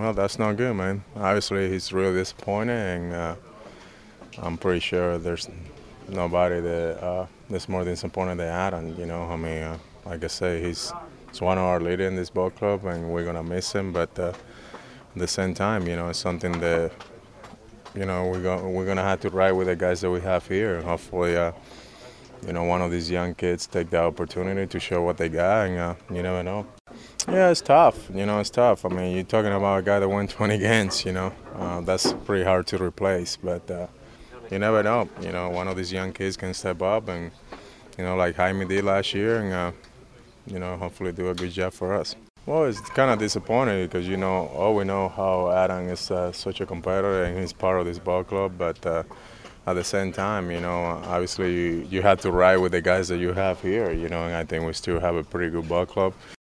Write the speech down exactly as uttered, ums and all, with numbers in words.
Well, that's not good, man. Obviously, he's really disappointed, and uh, I'm pretty sure there's nobody that uh, that's more disappointed than Adam. You know, I mean, uh, like I say, he's he's one of our leaders in this ball club, and we're gonna miss him. But uh, at the same time, you know, it's something that you know we're go- we're gonna have to ride with the guys that we have here. Hopefully, uh, you know, one of these young kids take the opportunity to show what they got, and uh, you never know. Yeah, it's tough. You know, it's tough. I mean, you're talking about a guy that won twenty games. You know, uh, that's pretty hard to replace. But uh, you never know. You know, one of these young kids can step up and, you know, like Jaime did last year, and uh, you know, hopefully do a good job for us. Well, it's kind of disappointing because you know, all we know how Adam is uh, such a competitor and he's part of this ball club, but. Uh, At the same time, you know, obviously you, you have to ride with the guys that you have here, you know, and I think we still have a pretty good ball club.